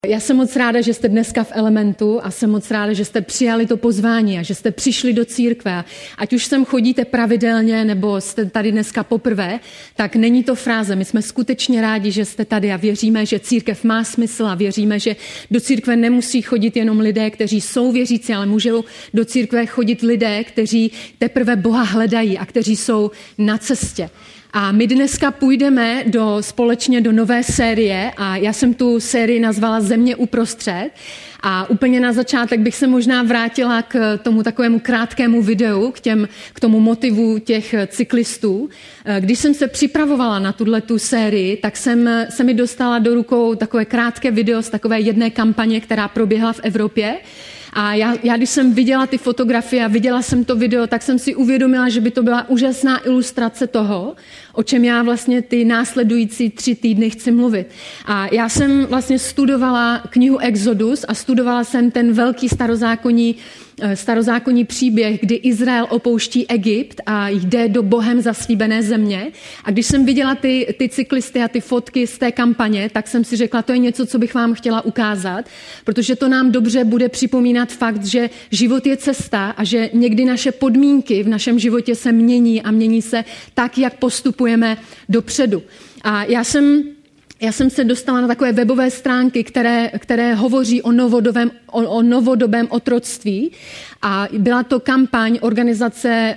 Já jsem moc ráda, že jste dneska v Elementu a jsem moc ráda, že jste přijali to pozvání a že jste přišli do církve. Ať už sem chodíte pravidelně nebo jste tady dneska poprvé, tak není to fráze. My jsme skutečně rádi, že jste tady a věříme, že církev má smysl a věříme, že do církve nemusí chodit jenom lidé, kteří jsou věřící, ale můžou do církve chodit lidé, kteří teprve Boha hledají a kteří jsou na cestě. A my dneska půjdeme společně do nové série a já jsem tu sérii nazvala Země uprostřed. A úplně na začátek bych se možná vrátila k tomu takovému krátkému videu, k tomu motivu těch cyklistů. Když jsem se připravovala na tu sérii, tak se mi dostala do rukou takové krátké video z takové jedné kampaně, která proběhla v Evropě. A já když jsem viděla ty fotografie a viděla jsem to video, tak jsem si uvědomila, že by to byla úžasná ilustrace toho, o čem já vlastně ty následující 3 týdny chci mluvit. A já jsem vlastně studovala knihu Exodus a studovala jsem ten velký starozákonní příběh, kdy Izrael opouští Egypt a jde do Bohem zaslíbené země. A když jsem viděla ty cyklisty a ty fotky z té kampaně, tak jsem si řekla, to je něco, co bych vám chtěla ukázat, protože to nám dobře bude připomínat fakt, že život je cesta a že někdy naše podmínky v našem životě se mění a mění se tak, jak postupujeme dopředu. A já jsem se dostala na takové webové stránky, které hovoří o novodobém otroctví a byla to kampaň organizace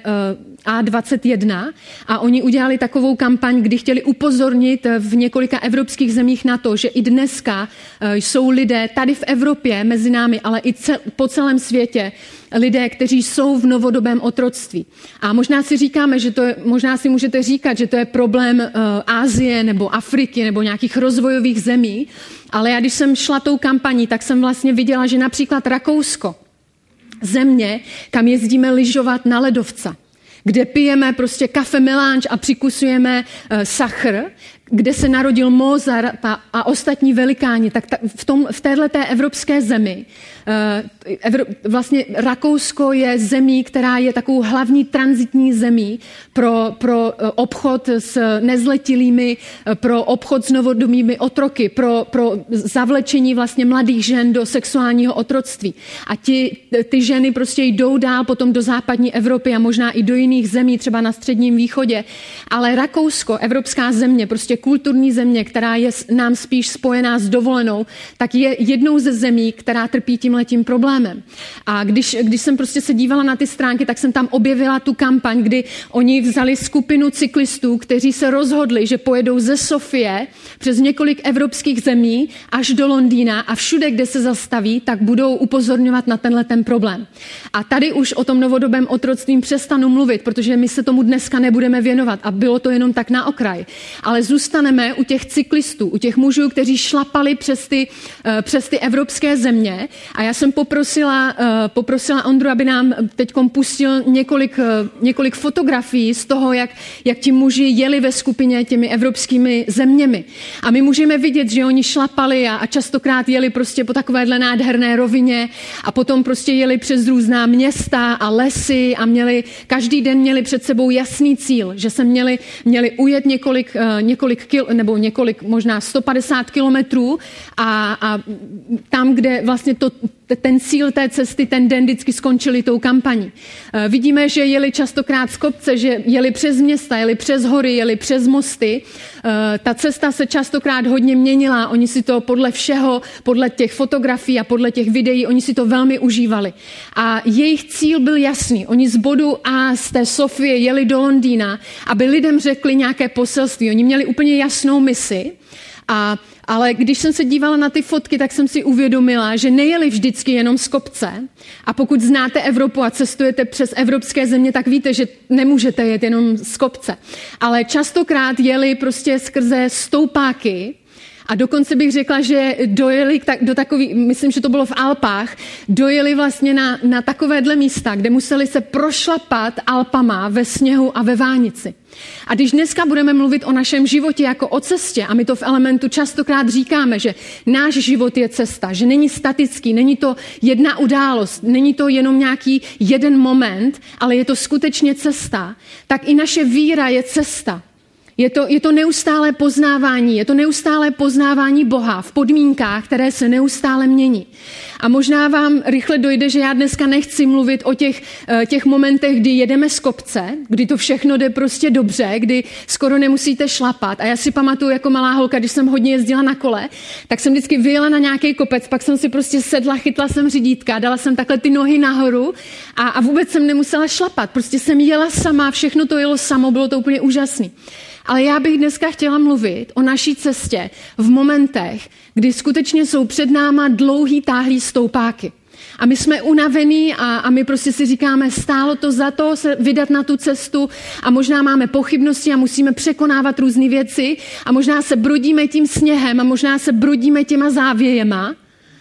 A21 a oni udělali takovou kampaň, kdy chtěli upozornit v několika evropských zemích na to, že i dneska jsou lidé tady v Evropě mezi námi, ale i po celém světě lidé, kteří jsou v novodobém otroctví. A možná si říkáme, možná si můžete říkat, že to je problém Asie nebo Afriky nebo nějakých rozvojových zemí, ale já když jsem šla tou kampaní, tak jsem vlastně viděla, že například Rakousko, země, kam jezdíme lyžovat na ledovce, kde pijeme prostě kafe melange a přikusujeme sachr, kde se narodil Mozart a ostatní velikáni, tak v téhleté evropské zemi vlastně Rakousko je zemí, která je takovou hlavní tranzitní zemí pro obchod s nezletilými, pro obchod s novodobými otroky, pro zavlečení vlastně mladých žen do sexuálního otroctví. A ty ženy prostě jdou dál potom do západní Evropy a možná i do jiných zemí, třeba na Středním východě. Ale Rakousko, evropská země, prostě kulturní země, která je nám spíš spojená s dovolenou, tak je jednou ze zemí, která trpí tímhletím problémem. A když jsem prostě se dívala na ty stránky, tak jsem tam objevila tu kampaň, kdy oni vzali skupinu cyklistů, kteří se rozhodli, že pojedou ze Sofie přes několik evropských zemí až do Londýna a všude, kde se zastaví, tak budou upozorňovat na ten problém. A tady už o tom novodobém otroctví přestanu mluvit, protože my se tomu dneska nebudeme věnovat a bylo to jenom tak na okraj. Ale zůstaneme u těch cyklistů, u těch mužů, kteří šlapali přes ty evropské země. A já jsem poprosila Ondru, aby nám teďkom pustil několik fotografií z toho, jak ti muži jeli ve skupině těmi evropskými zeměmi. A my můžeme vidět, že oni šlapali a častokrát jeli prostě po takovéhle nádherné rovině a potom prostě jeli přes různá města a lesy a každý den měli před sebou jasný cíl, že se měli ujet několik, možná 150 kilometrů a tam, kde vlastně ten cíl té cesty, ten den vždycky skončili tou kampaní. Vidíme, že jeli častokrát z kopce, že jeli přes města, jeli přes hory, jeli přes mosty. Ta cesta se častokrát hodně měnila, oni si to podle těch fotografií a podle těch videí, oni si to velmi užívali. A jejich cíl byl jasný. Oni z bodu A z té Sofie jeli do Londýna, aby lidem řekli nějaké poselství. Oni měli úplně jasnou misi. Ale když jsem se dívala na ty fotky, tak jsem si uvědomila, že nejeli vždycky jenom z kopce. A pokud znáte Evropu a cestujete přes evropské země, tak víte, že nemůžete jet jenom z kopce. Ale častokrát jeli prostě skrze stoupáky. A dokonce bych řekla, že dojeli do takový, myslím, že to bylo v Alpách, dojeli vlastně na takovéhle místa, kde museli se prošlapat Alpama ve sněhu a ve vánici. A když dneska budeme mluvit o našem životě jako o cestě, a my to v Elementu častokrát říkáme, že náš život je cesta, že není statický, není to jedna událost, není to jenom nějaký jeden moment, ale je to skutečně cesta, tak i naše víra je cesta. Je to neustálé poznávání, je to neustálé poznávání Boha v podmínkách, které se neustále mění. A možná vám rychle dojde, že já dneska nechci mluvit o těch momentech, kdy jedeme z kopce, kdy to všechno jde prostě dobře, kdy skoro nemusíte šlapat. A já si pamatuju jako malá holka, když jsem hodně jezdila na kole, tak jsem vždycky vyjela na nějaký kopec, pak jsem si prostě sedla, chytla jsem řídítka, dala jsem takhle ty nohy nahoru a vůbec jsem nemusela šlapat. Prostě jsem jela sama, všechno to jelo samo, bylo to úplně úžasný. Ale já bych dneska chtěla mluvit o naší cestě v momentech, kdy skutečně jsou před náma dlouhý, táhlý stoupáky. A my jsme unavení a my prostě si říkáme, stálo to za to se vydat na tu cestu a možná máme pochybnosti a musíme překonávat různé věci a možná se brodíme tím sněhem a možná se brodíme těma závějema.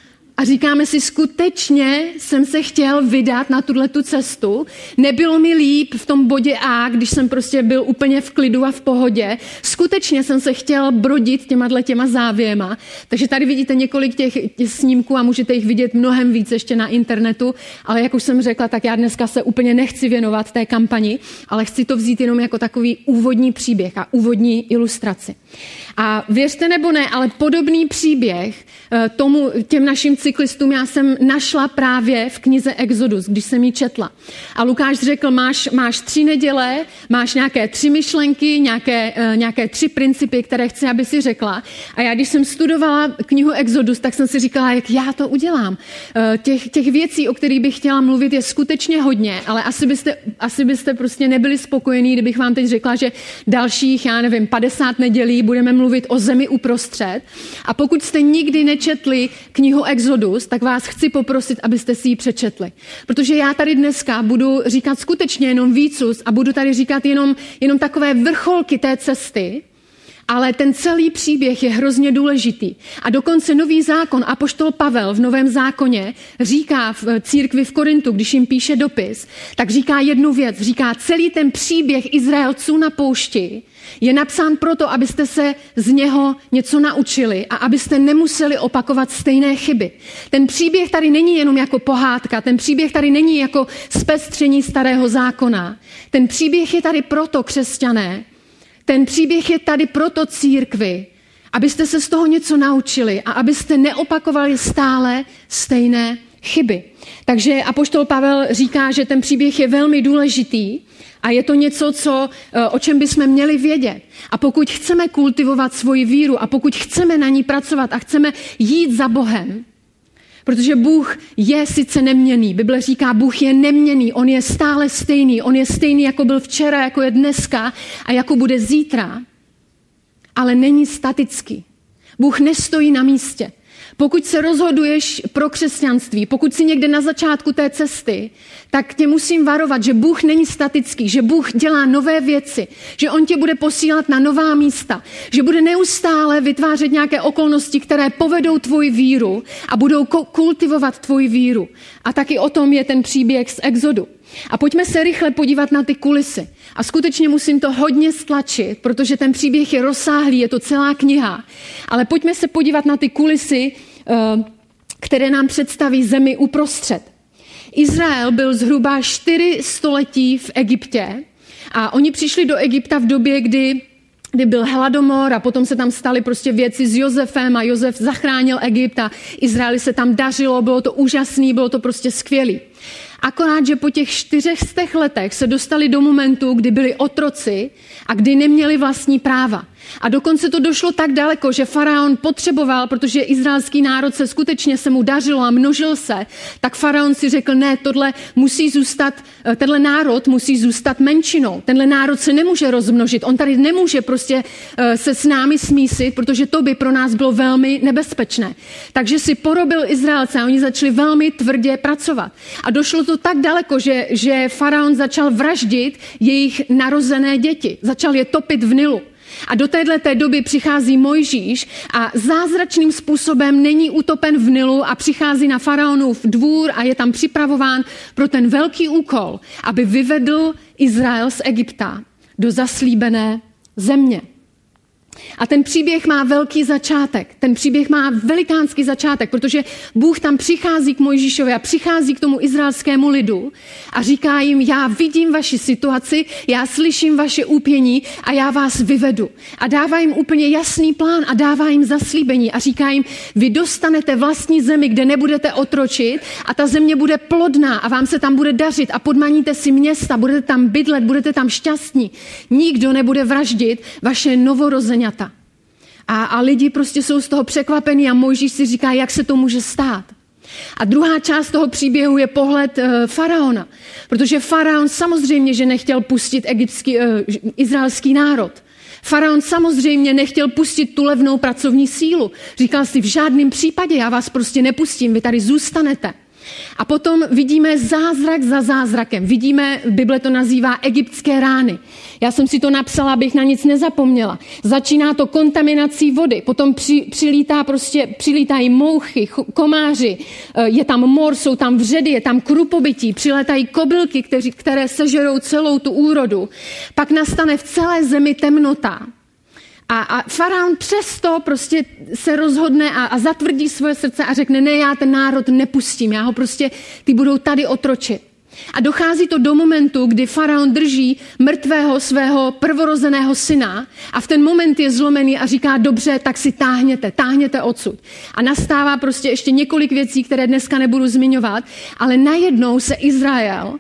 A říkáme si, skutečně jsem se chtěl vydat na tuhletu cestu. Nebylo mi líp v tom bodě A, když jsem prostě byl úplně v klidu a v pohodě. Skutečně jsem se chtěl brodit těma závěma. Takže tady vidíte několik těch snímků a můžete jich vidět mnohem víc ještě na internetu. Ale jak už jsem řekla, tak já dneska se úplně nechci věnovat té kampani, ale chci to vzít jenom jako takový úvodní příběh a úvodní ilustraci. A věřte nebo ne, ale podobný příběh těm našim cyklistům já jsem našla právě v knize Exodus, když jsem ji četla. A Lukáš řekl, máš 3 neděle, máš nějaké 3 myšlenky, nějaké 3 principy, které chci, aby si řekla. A já, když jsem studovala knihu Exodus, tak jsem si říkala, jak já to udělám. Těch věcí, o kterých bych chtěla mluvit, je skutečně hodně, ale asi byste prostě nebyli spokojení, kdybych vám teď řekla, že dalších, 50 nedělí budeme mluvit o zemi uprostřed. A pokud jste nikdy nečetli knihu Exodus, tak vás chci poprosit, abyste si ji přečetli. Protože já tady dneska budu říkat skutečně jenom výcus a budu tady říkat jenom takové vrcholky té cesty, ale ten celý příběh je hrozně důležitý. A dokonce Nový zákon, apoštol Pavel v Novém zákoně říká v církvi v Korintu, když jim píše dopis, tak říká jednu věc. Říká, celý ten příběh Izraelců na poušti je napsán proto, abyste se z něho něco naučili a abyste nemuseli opakovat stejné chyby. Ten příběh tady není jenom jako pohádka, ten příběh tady není jako zpestření starého zákona. Ten příběh je tady proto, křesťané, ten příběh je tady proto, církvi, abyste se z toho něco naučili a abyste neopakovali stále stejné chyby. Takže apoštol Pavel říká, že ten příběh je velmi důležitý a je to něco, o čem bychom měli vědět. A pokud chceme kultivovat svoji víru a pokud chceme na ní pracovat a chceme jít za Bohem, protože Bůh je sice neměnný, Bible říká, Bůh je neměnný, on je stále stejný, on je stejný, jako byl včera, jako je dneska a jako bude zítra, ale není statický. Bůh nestojí na místě. Pokud se rozhoduješ pro křesťanství, pokud jsi někde na začátku té cesty, tak tě musím varovat, že Bůh není statický, že Bůh dělá nové věci, že on tě bude posílat na nová místa, že bude neustále vytvářet nějaké okolnosti, které povedou tvoji víru a budou kultivovat tvoji víru. A taky o tom je ten příběh z Exodu. A pojďme se rychle podívat na ty kulisy. A skutečně musím to hodně stlačit, protože ten příběh je rozsáhlý, je to celá kniha. Ale pojďme se podívat na ty kulisy, které nám představí zemi uprostřed. Izrael byl zhruba 4 století v Egyptě a oni přišli do Egypta v době, kdy byl hladomor a potom se tam staly prostě věci s Josefem a Josef zachránil Egypt a Izraeli se tam dařilo, bylo to úžasný, bylo to prostě skvělý. Akorát, že po těch 400 letech se dostali do momentu, kdy byli otroci a kdy neměli vlastní práva. A dokonce to došlo tak daleko, že faraon potřeboval, protože izraelský národ se mu dařilo a množil se, tak faraon si řekl, ne, tenhle národ musí zůstat menšinou. Tenhle národ se nemůže rozmnožit, on tady nemůže prostě se s námi smísit, protože to by pro nás bylo velmi nebezpečné. Takže si porobil Izraelce a oni začali velmi tvrdě pracovat. A došlo to tak daleko, že faraon začal vraždit jejich narozené děti. Začal je topit v Nilu. A do téhleté doby přichází Mojžíš a zázračným způsobem není utopen v Nilu a přichází na faraonův dvůr a je tam připravován pro ten velký úkol, aby vyvedl Izrael z Egypta do zaslíbené země. A ten příběh má velký začátek. Ten příběh má velikánský začátek, protože Bůh tam přichází k Mojžíšovi a přichází k tomu izraelskému lidu a říká jim, já vidím vaši situaci, já slyším vaše úpění a já vás vyvedu. A dává jim úplně jasný plán a dává jim zaslíbení a říká jim, vy dostanete vlastní zemi, kde nebudete otročit a ta země bude plodná a vám se tam bude dařit a podmaníte si města, budete tam bydlet, budete tam šťastní. Nikdo nebude vraždit vaše novorozeňata. A lidi prostě jsou z toho překvapení a Mojžíš si říká, jak se to může stát. A druhá část toho příběhu je pohled faraona, protože faraon samozřejmě, že nechtěl pustit izraelský národ. Faraon samozřejmě nechtěl pustit tu levnou pracovní sílu. Říkal si, v žádném případě já vás prostě nepustím, vy tady zůstanete. A potom vidíme zázrak za zázrakem. Vidíme, Bible to nazývá egyptské rány. Já jsem si to napsala, abych na nic nezapomněla. Začíná to kontaminací vody, potom přilítají mouchy, komáři, je tam mor, jsou tam vředy, je tam krupobytí, přiletají kobylky, které sežerou celou tu úrodu. Pak nastane v celé zemi temnota. A faraon přesto prostě se rozhodne a zatvrdí svoje srdce a řekne, ne, já ten národ nepustím, já ho prostě, ty budou tady otročit. A dochází to do momentu, kdy faraon drží mrtvého svého prvorozeného syna a v ten moment je zlomený a říká, dobře, tak si táhněte odsud. A nastává prostě ještě několik věcí, které dneska nebudu zmiňovat, ale najednou se Izrael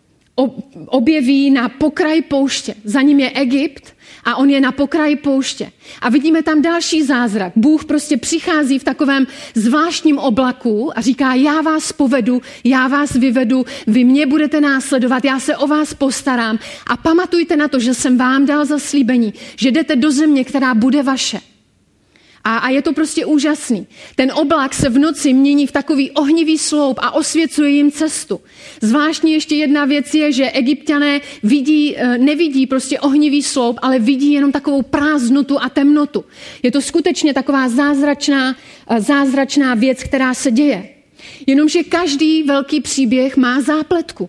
objeví na pokraji pouště. Za ním je Egypt a on je na pokraji pouště. A vidíme tam další zázrak. Bůh prostě přichází v takovém zvláštním oblaku a říká, já vás povedu, já vás vyvedu, vy mě budete následovat, já se o vás postarám a pamatujte na to, že jsem vám dal zaslíbení, že jdete do země, která bude vaše. A je to prostě úžasný. Ten oblak se v noci mění v takový ohnivý sloup a osvěcuje jim cestu. Zvláštní ještě jedna věc je, že Egypťané nevidí prostě ohnivý sloup, ale vidí jenom takovou prázdnotu a temnotu. Je to skutečně taková zázračná věc, která se děje. Jenomže každý velký příběh má zápletku.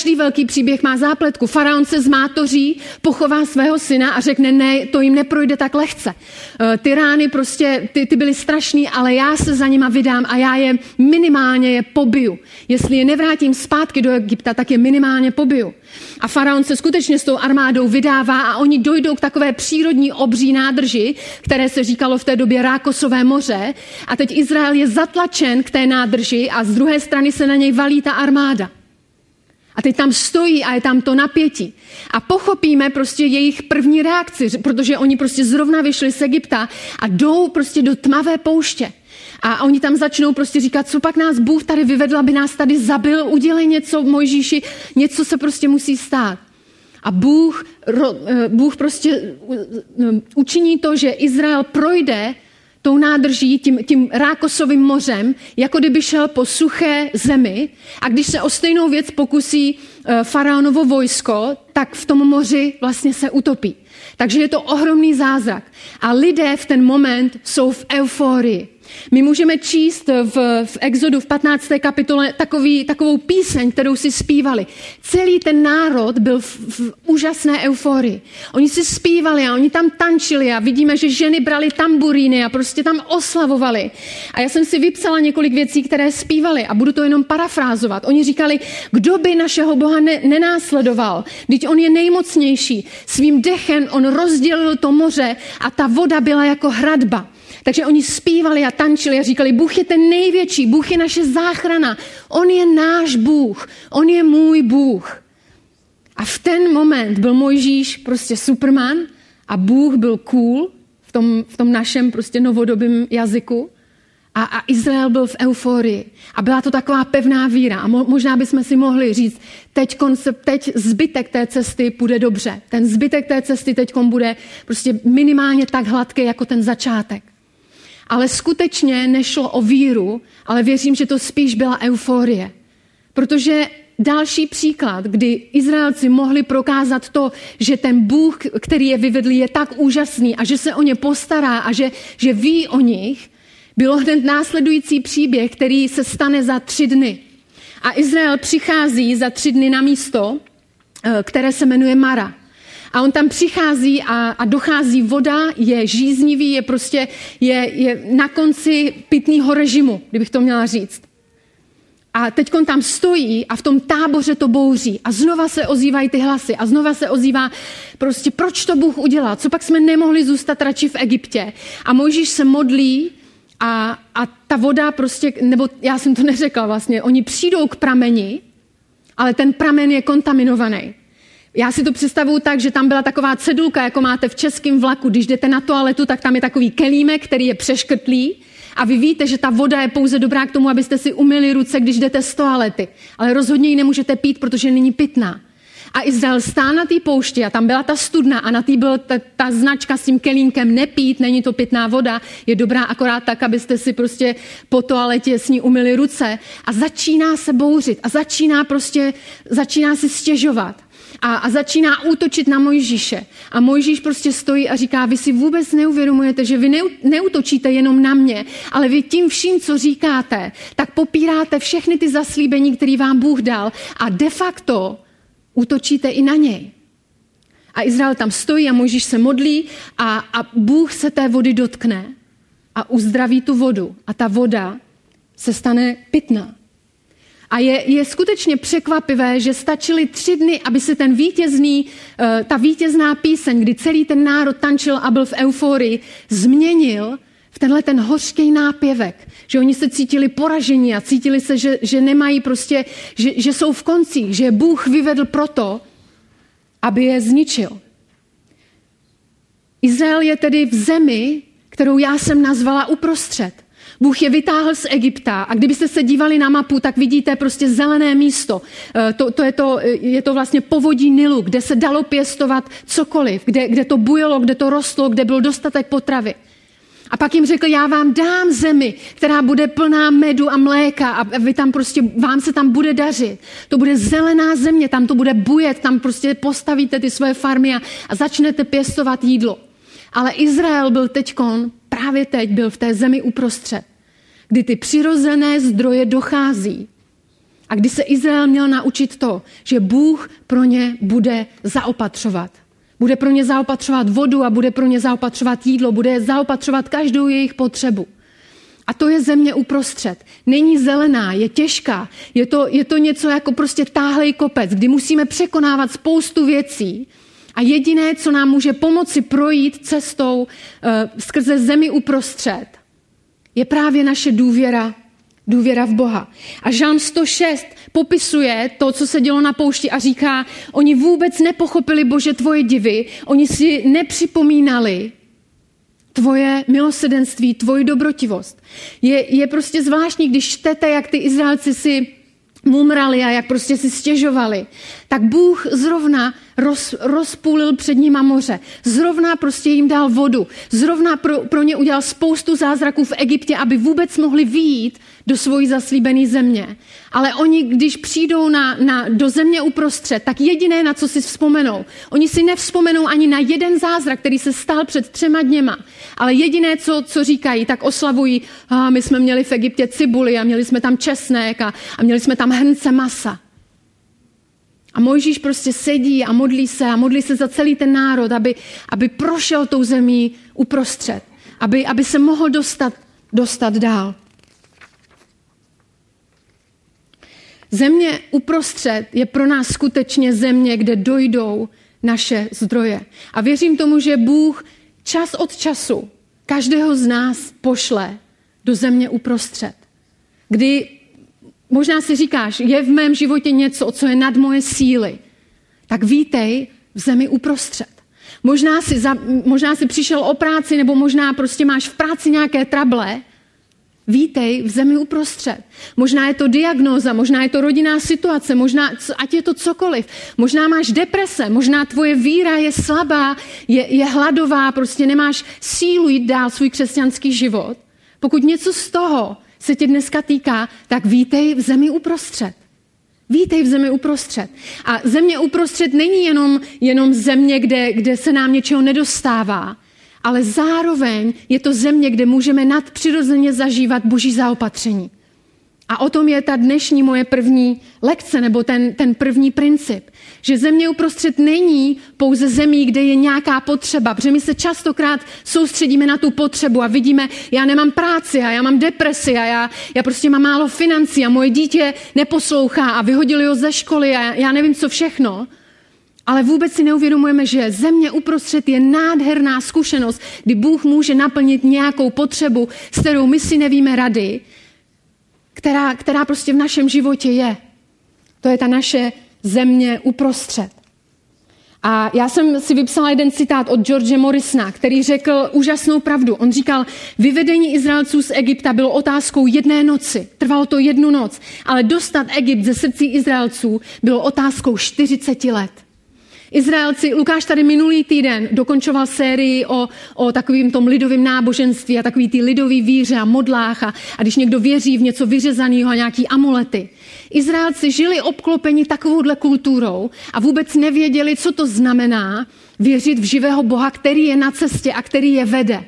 Faraon se zmátoří, pochová svého syna a řekne, ne, to jim neprojde tak lehce. Ty rány prostě, ty byly strašný, ale já se za nima vydám a já je minimálně pobiju. Jestli je nevrátím zpátky do Egypta, tak je minimálně pobiju. A faraon se skutečně s tou armádou vydává a oni dojdou k takové přírodní obří nádrži, které se říkalo v té době Rákosové moře. A teď Izrael je zatlačen k té nádrži a z druhé strany se na něj valí ta armáda. A teď tam stojí a je tam to napětí. A pochopíme prostě jejich první reakci, protože oni prostě zrovna vyšli z Egypta a jdou prostě do tmavé pouště. A oni tam začnou prostě říkat, co pak nás Bůh tady vyvedl, aby nás tady zabil, udělej něco Mojžíši, něco se prostě musí stát. A Bůh prostě učiní to, že Izrael projde tou nádrží, tím Rákosovým mořem, jako kdyby šel po suché zemi. A když se o stejnou věc pokusí faraonovo vojsko, tak v tom moři vlastně se utopí. Takže je to ohromný zázrak. A lidé v ten moment jsou v euforii. My můžeme číst v Exodu v 15. kapitole takovou píseň, kterou si zpívali. Celý ten národ byl v úžasné euforii. Oni si zpívali a oni tam tančili a vidíme, že ženy brali tamburíny a prostě tam oslavovali. A já jsem si vypsala několik věcí, které zpívali a budu to jenom parafrázovat. Oni říkali, kdo by našeho Boha nenásledoval, vždyť on je nejmocnější. Svým dechem on rozdělil to moře a ta voda byla jako hradba. Takže oni zpívali a tančili a říkali, Bůh je ten největší, Bůh je naše záchrana, on je náš Bůh, on je můj Bůh. A v ten moment byl Mojžíš prostě Superman a Bůh byl cool v tom našem prostě novodobém jazyku a Izrael byl v euforii. A byla to taková pevná víra a možná bychom si mohli říct, teď zbytek té cesty půjde dobře. Ten zbytek té cesty teď bude prostě minimálně tak hladký jako ten začátek. Ale skutečně nešlo o víru, ale věřím, že to spíš byla euforie. Protože další příklad, kdy Izraelci mohli prokázat to, že ten Bůh, který je vyvedl, je tak úžasný a že se o ně postará a že ví o nich, bylo hned následující příběh, který se stane za 3 dny. A Izrael přichází za 3 dny na místo, které se jmenuje Mara. A on tam přichází a dochází voda, je žíznivý, je na konci pitného režimu, kdybych to měla říct. A teď on tam stojí a v tom táboře to bouří a znova se ozývají ty hlasy a znova se ozývá prostě, proč to Bůh udělal, co pak jsme nemohli zůstat radši v Egyptě. A Mojžíš se modlí a ta voda prostě, nebo já jsem to neřekla vlastně, oni přijdou k prameni, ale ten pramen je kontaminovaný. Já si to představuju tak, že tam byla taková cedulka, jako máte v českém vlaku, když jdete na toaletu, tak tam je takový kelímek, který je přeškrtlý a vy víte, že ta voda je pouze dobrá k tomu, abyste si umyli ruce, když jdete z toalety, ale rozhodně ji nemůžete pít, protože není pitná. A Izrael stál na té poušti a tam byla ta studna a na té byla ta značka s tím kelínkem nepít, není to pitná voda, je dobrá akorát tak, abyste si prostě po toaletě s ní umyli ruce a začíná se bouřit a začíná si stěžovat. A začíná útočit na Mojžíše. A Mojžíš prostě stojí a říká, vy si vůbec neuvědomujete, že vy neútočíte jenom na mě, ale vy tím vším, co říkáte, tak popíráte všechny ty zaslíbení, které vám Bůh dal a de facto útočíte i na něj. A Izrael tam stojí a Mojžíš se modlí a Bůh se té vody dotkne a uzdraví tu vodu. A ta voda se stane pitná. A je skutečně překvapivé, že stačily 3 dny, aby se ta vítězná píseň, kdy celý ten národ tančil a byl v euforii, změnil v tenhle ten hořký nápěvek. Že oni se cítili poražení a cítili se, že nemají prostě, že jsou v koncích, že je Bůh vyvedl proto, aby je zničil. Izrael je tedy v zemi, kterou já jsem nazvala uprostřed. Bůh je vytáhl z Egypta a kdybyste se dívali na mapu, tak vidíte prostě zelené místo. Je to vlastně povodí Nilu, kde se dalo pěstovat cokoliv, kde to bujelo, kde to rostlo, kde byl dostatek potravy. A pak jim řekl, já vám dám zemi, která bude plná medu a mléka a vy tam prostě, vám se tam bude dařit. To bude zelená země, tam to bude bujet, tam prostě postavíte ty svoje farmy a začnete pěstovat jídlo. Ale Izrael byl právě teď byl v té zemi uprostřed, kdy ty přirozené zdroje dochází. A kdy se Izrael měl naučit to, že Bůh pro ně bude zaopatřovat. Bude pro ně zaopatřovat vodu a bude pro ně zaopatřovat jídlo, bude zaopatřovat každou jejich potřebu. A to je země uprostřed. Není zelená, je těžká. Je to něco jako prostě táhlej kopec, kdy musíme překonávat spoustu věcí. A jediné, co nám může pomoci projít cestou skrze zemi uprostřed, je právě naše důvěra v Boha. A Žalm 106 popisuje to, co se dělo na poušti a říká, oni vůbec nepochopili, Bože, tvoje divy, oni si nepřipomínali tvoje milosrdenství, tvoji dobrotivost. Je prostě zvláštní, když čtete, jak ty Izraelci si mumrali a jak prostě si stěžovali, tak Bůh zrovna rozpůlil před nima moře. Zrovna prostě jim dal vodu. Zrovna pro ně udělal spoustu zázraků v Egyptě, aby vůbec mohli vyjít do svojí zaslíbené země. Ale oni, když přijdou do země uprostřed, tak jediné, na co si vzpomenou. Oni si nevzpomenou ani na jeden zázrak, který se stal před 3 dněma. Ale jediné, co říkají, tak oslavují, my jsme měli v Egyptě cibuli a měli jsme tam česnek a měli jsme tam hrnce masa. A Mojžíš prostě sedí a modlí se za celý ten národ, aby prošel tou zemí uprostřed. Aby se mohl dostat dál. Země uprostřed je pro nás skutečně země, kde dojdou naše zdroje. A věřím tomu, že Bůh čas od času každého z nás pošle do země uprostřed. Kdy možná si říkáš, je v mém životě něco, co je nad moje síly, tak vítej v zemi uprostřed. Možná si přišel o práci, nebo možná prostě máš v práci nějaké trable, vítej v zemi uprostřed. Možná je to diagnóza, možná je to rodinná situace, možná, ať je to cokoliv. Možná máš deprese, možná tvoje víra je slabá, je hladová, prostě nemáš sílu jít dál svůj křesťanský život. Pokud něco z toho se tě dneska týká, tak vítej v zemi uprostřed. Vítej v zemi uprostřed. A země uprostřed není jenom země, kde se nám něčeho nedostává, ale zároveň je to země, kde můžeme nadpřirozeně zažívat Boží zaopatření. A o tom je ta dnešní moje první lekce, nebo ten první princip. Že země uprostřed není pouze zemí, kde je nějaká potřeba, protože my se častokrát soustředíme na tu potřebu a vidíme, já nemám práci a já mám depresi a já prostě mám málo financí a moje dítě neposlouchá a vyhodili ho ze školy a já nevím co všechno. Ale vůbec si neuvědomujeme, že země uprostřed je nádherná zkušenost, kdy Bůh může naplnit nějakou potřebu, s kterou my si nevíme rady, která prostě v našem životě je. To je ta naše země uprostřed. A já jsem si vypsala jeden citát od George Morrisona, který řekl úžasnou pravdu. On říkal, vyvedení Izraelců z Egypta bylo otázkou jedné noci. Trvalo to 1 noc. Ale dostat Egypt ze srdcí Izraelců bylo otázkou 40 let. Izraelci, Lukáš tady minulý týden dokončoval sérii o takovým tom lidovém náboženství a takový ty lidový víře a modlách a když někdo věří v něco vyřezaného a nějaký amulety. Izraelci žili obklopeni takovouhle kulturou a vůbec nevěděli, co to znamená věřit v živého Boha, který je na cestě a který je vede.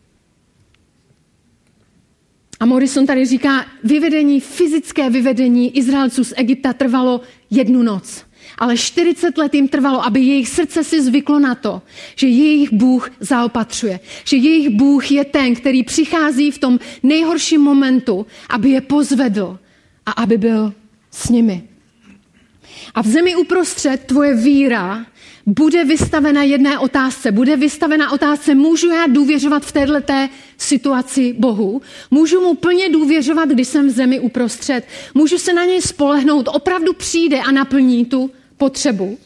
A Morrison tady říká, fyzické vyvedení Izraelců z Egypta trvalo 1 noc. Ale 40 let jim trvalo, aby jejich srdce si zvyklo na to, že jejich Bůh zaopatřuje. Že jejich Bůh je ten, který přichází v tom nejhorším momentu, aby je pozvedl a aby byl s nimi. A v zemi uprostřed tvoje víra bude vystavena jedné otázce. Bude vystavena otázce, můžu já důvěřovat v této situaci Bohu? Můžu mu plně důvěřovat, když jsem v zemi uprostřed? Můžu se na něj spolehnout? Opravdu přijde a naplní tu potřebu?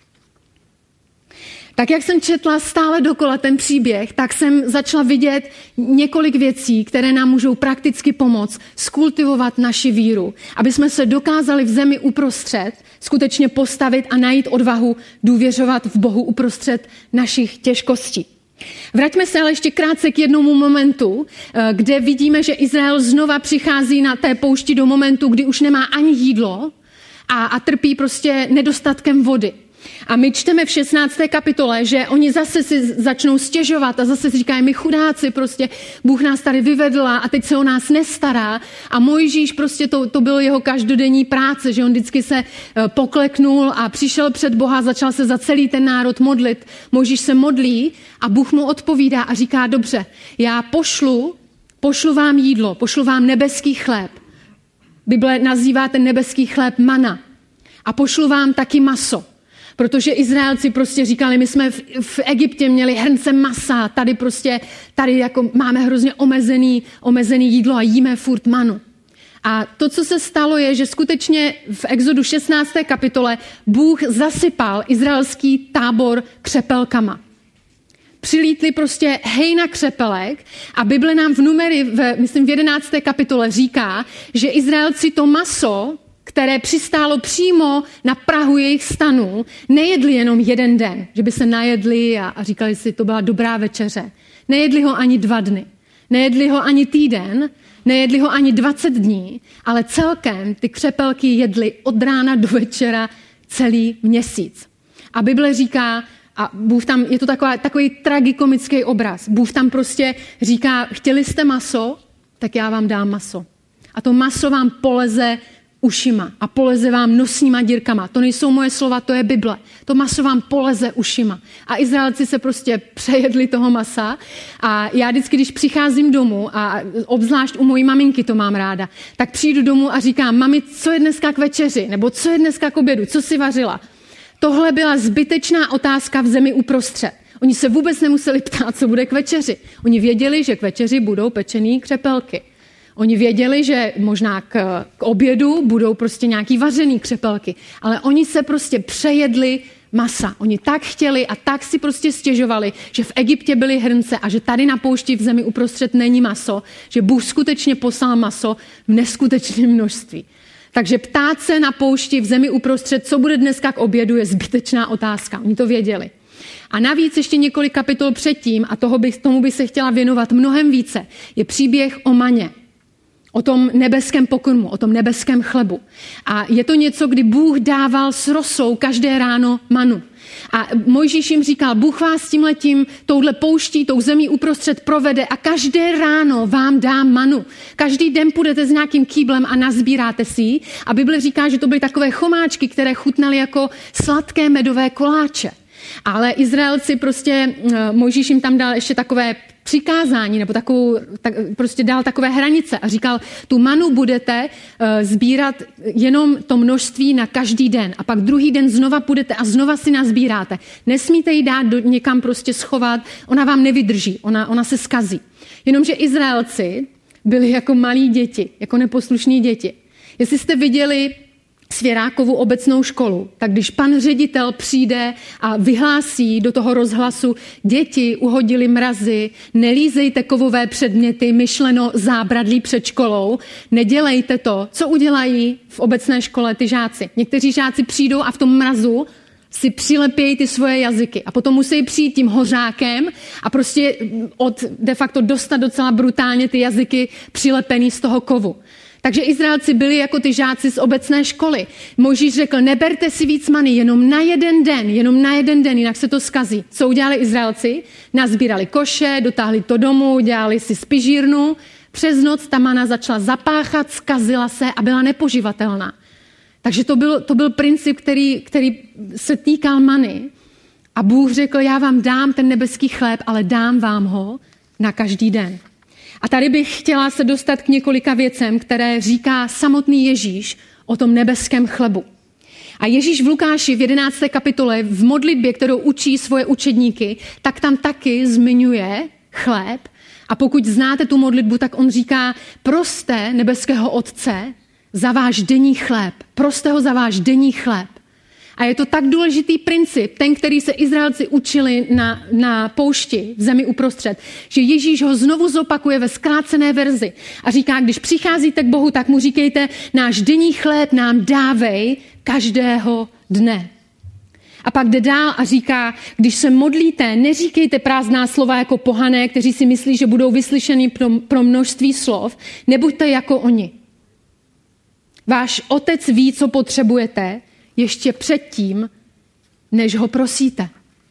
Tak jak jsem četla stále dokola ten příběh, tak jsem začala vidět několik věcí, které nám můžou prakticky pomoct skultivovat naši víru, aby jsme se dokázali v zemi uprostřed skutečně postavit a najít odvahu důvěřovat v Bohu uprostřed našich těžkostí. Vraťme se ale ještě krátce k jednomu momentu, kde vidíme, že Izrael znova přichází na té poušti do momentu, kdy už nemá ani jídlo a trpí prostě nedostatkem vody. A my čteme v 16. kapitole, že oni zase si začnou stěžovat a zase si říkají, my chudáci, prostě Bůh nás tady vyvedl a teď se o nás nestará. A Mojžíš prostě to byl jeho každodenní práce, že on vždycky se pokleknul a přišel před Boha, začal se za celý ten národ modlit. Mojžíš se modlí a Bůh mu odpovídá a říká, dobře, já pošlu vám jídlo, pošlu vám nebeský chléb. Bible nazývá ten nebeský chléb mana. A pošlu vám taky maso. Protože Izraelci prostě říkali, my jsme v Egyptě měli hrnce masa, tady jako máme hrozně omezený jídlo a jíme furt manu. A to, co se stalo, je, že skutečně v Exodu 16. kapitole Bůh zasypal izraelský tábor křepelkama. Přilítli prostě hejna křepelek a Bible nám v Numery, myslím v 11. kapitole říká, že Izraelci to maso, které přistálo přímo na prahu jejich stanů, nejedli jenom 1 den, že by se najedli a říkali si, to byla dobrá večeře. Nejedli ho ani 2 dny, nejedli ho ani týden, nejedli ho ani 20 dní, ale celkem ty křepelky jedli od rána do večera celý měsíc. A Bible říká, a Bůh tam, je to takový tragikomický obraz, Bůh tam prostě říká, chtěli jste maso, tak já vám dám maso. A to maso vám poleze ušima a poleze vám nosníma dírkama. To nejsou moje slova, to je Bible. To maso vám poleze ušima. A Izraelci se prostě přejedli toho masa a já vždycky, když přicházím domů a obzvlášť u mojí maminky to mám ráda, tak přijdu domů a říkám, mami, co je dneska k večeři? Nebo co je dneska k obědu? Co si vařila? Tohle byla zbytečná otázka v zemi uprostřed. Oni se vůbec nemuseli ptát, co bude k večeři. Oni věděli, že k večeři budou pečený křepelky. Oni věděli, že možná k obědu budou prostě nějaký vařený křepelky, ale oni se prostě přejedli masa. Oni tak chtěli a tak si prostě stěžovali, že v Egyptě byly hrnce a že tady na poušti v zemi uprostřed není maso, že Bůh skutečně poslal maso v neskutečném množství. Takže ptát se na poušti v zemi uprostřed, co bude dneska k obědu, je zbytečná otázka. Oni to věděli. A navíc ještě několik kapitol předtím, a tomu bych se chtěla věnovat mnohem více, je příběh o maně. o tom nebeském pokrmu, o tom nebeském chlebu. A je to něco, kdy Bůh dával s rosou každé ráno manu. A Mojžíš jim říkal, Bůh vás tímhletím, touhle pouští, tou zemí uprostřed provede a každé ráno vám dám manu. Každý den půjdete s nějakým kýblem a nazbíráte si ji. A Bible říká, že to byly takové chomáčky, které chutnaly jako sladké medové koláče. Ale Izraelci prostě, Mojžíš jim tam dal ještě takové přikázání, nebo prostě dal takové hranice a říkal, tu manu budete sbírat jenom to množství na každý den a pak druhý den znova půjdete a znova si nazbíráte. Nesmíte ji dát někam prostě schovat, ona vám nevydrží, ona se zkazí. Jenomže Izraelci byli jako malí děti, jako neposlušní děti. Jestli jste viděli Svěrákovu obecnou školu, tak když pan ředitel přijde a vyhlásí do toho rozhlasu, děti uhodili mrazy, nelízejte kovové předměty, myšleno zábradlí před školou, nedělejte to. Co udělají v obecné škole ty žáci? Někteří žáci přijdou a v tom mrazu si přilepějí ty svoje jazyky a potom musí přijít tím hořákem a prostě de facto dostat docela brutálně ty jazyky přilepený z toho kovu. Takže Izraelci byli jako ty žáci z obecné školy. Mojžíš řekl, neberte si víc many, jenom na jeden den, jinak se to zkazí. Co udělali Izraelci? Nazbírali koše, dotáhli to domů, dělali si spižírnu. Přes noc ta mana začala zapáchat, zkazila se a byla nepoživatelná. Takže to byl princip, který se týkal many. A Bůh řekl, já vám dám ten nebeský chléb, ale dám vám ho na každý den. A tady bych chtěla se dostat k několika věcem, které říká samotný Ježíš o tom nebeském chlebu. A Ježíš v Lukáši v 11. kapitole v modlitbě, kterou učí svoje učedníky, tak tam taky zmiňuje chléb. A pokud znáte tu modlitbu, tak on říká, proste nebeského Otce za váš denní chléb. Proste ho za váš denní chléb. A je to tak důležitý princip, ten, který se Izraelci učili na poušti v zemi uprostřed, že Ježíš ho znovu zopakuje ve zkrácené verzi a říká, když přicházíte k Bohu, tak mu říkejte, náš denní chléb nám dávej každého dne. A pak jde dál a říká, když se modlíte, neříkejte prázdná slova jako pohané, kteří si myslí, že budou vyslyšeni pro množství slov, nebuďte jako oni. Váš Otec ví, co potřebujete, ještě předtím, než ho prosíte.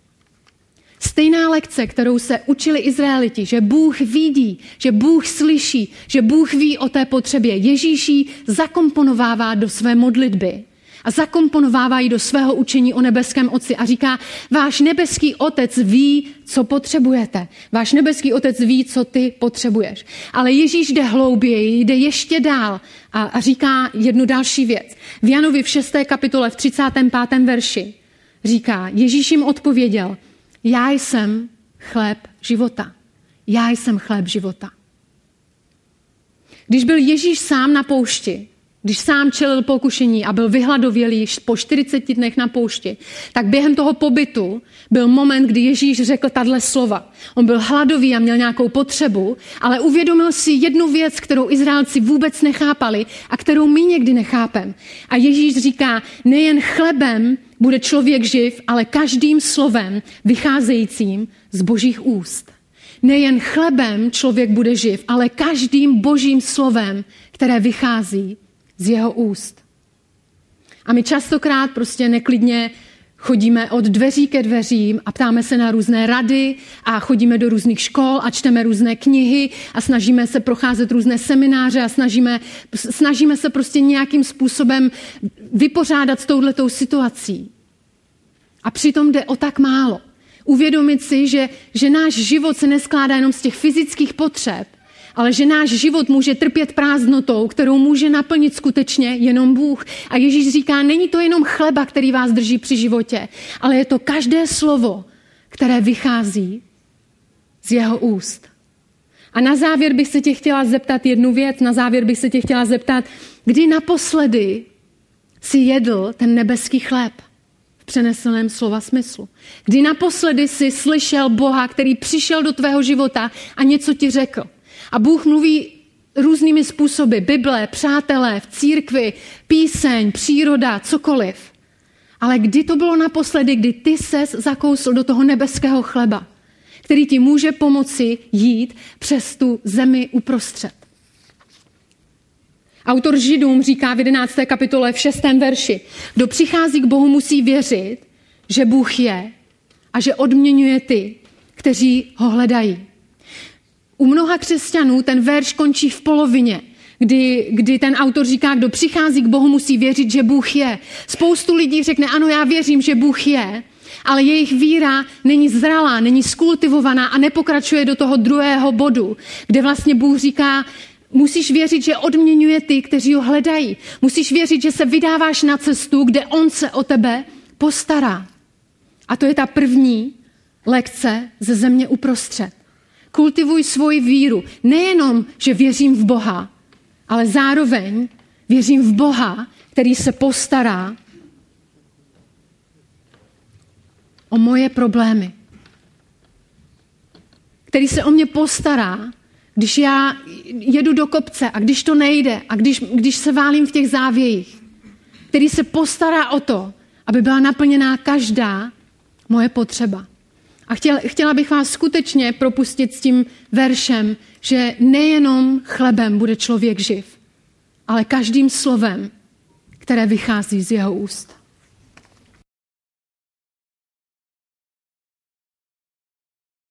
Stejná lekce, kterou se učili Izraeliti, že Bůh vidí, že Bůh slyší, že Bůh ví o té potřebě. Ježíš ji zakomponovává do své modlitby a zakomponovává ji do svého učení o nebeském Otci a říká, váš nebeský Otec ví, co potřebujete. Váš nebeský Otec ví, co ty potřebuješ. Ale Ježíš jde hlouběji, jde ještě dál a říká jednu další věc. V Janovi v 6. kapitole v 35. verši říká, Ježíš jim odpověděl, já jsem chléb života. Já jsem chléb života. Když byl Ježíš sám na poušti, když sám čelil pokušení a byl vyhladovělý po 40 dnech na poušti, tak během toho pobytu byl moment, kdy Ježíš řekl tahle slova. On byl hladový a měl nějakou potřebu, ale uvědomil si jednu věc, kterou Izraelci vůbec nechápali a kterou my někdy nechápem. A Ježíš říká, nejen chlebem bude člověk živ, ale každým slovem vycházejícím z Božích úst. Nejen chlebem člověk bude živ, ale každým Božím slovem, které vychází z jeho úst. A my častokrát prostě neklidně chodíme od dveří ke dveřím a ptáme se na různé rady a chodíme do různých škol a čteme různé knihy a snažíme se procházet různé semináře a snažíme se prostě nějakým způsobem vypořádat s touhletou situací. A přitom jde o tak málo. Uvědomit si, že náš život se neskládá jenom z těch fyzických potřeb, ale že náš život může trpět prázdnotou, kterou může naplnit skutečně jenom Bůh. A Ježíš říká, není to jenom chleba, který vás drží při životě, ale je to každé slovo, které vychází z jeho úst. A na závěr bych se tě chtěla zeptat jednu věc, kdy naposledy si jedl ten nebeský chléb v přeneseném slova smyslu. Kdy naposledy si slyšel Boha, který přišel do tvého života a něco ti řekl. A Bůh mluví různými způsoby. Bible, přátelé, v církvi, píseň, příroda, cokoliv. Ale kdy to bylo naposledy, kdy ty ses zakousl do toho nebeského chleba, který ti může pomoci jít přes tu zemi uprostřed. Autor Židům říká v 11. kapitole v 6. verši, kdo přichází k Bohu, musí věřit, že Bůh je a že odměňuje ty, kteří ho hledají. U mnoha křesťanů ten verš končí v polovině, kdy ten autor říká, kdo přichází k Bohu, musí věřit, že Bůh je. Spoustu lidí řekne, ano, já věřím, že Bůh je, ale jejich víra není zralá, není skultivovaná a nepokračuje do toho druhého bodu, kde vlastně Bůh říká, musíš věřit, že odměňuje ty, kteří ho hledají. Musíš věřit, že se vydáváš na cestu, kde on se o tebe postará. A to je ta první lekce ze země uprostřed. Kultivuj svoji víru. Nejenom, že věřím v Boha, ale zároveň věřím v Boha, který se postará o moje problémy. Který se o mě postará, když já jedu do kopce a když to nejde a když se válím v těch závějích. Který se postará o to, aby byla naplněná každá moje potřeba. A chtěla bych vás skutečně propustit s tím veršem, že nejenom chlebem bude člověk živ, ale každým slovem, které vychází z jeho úst.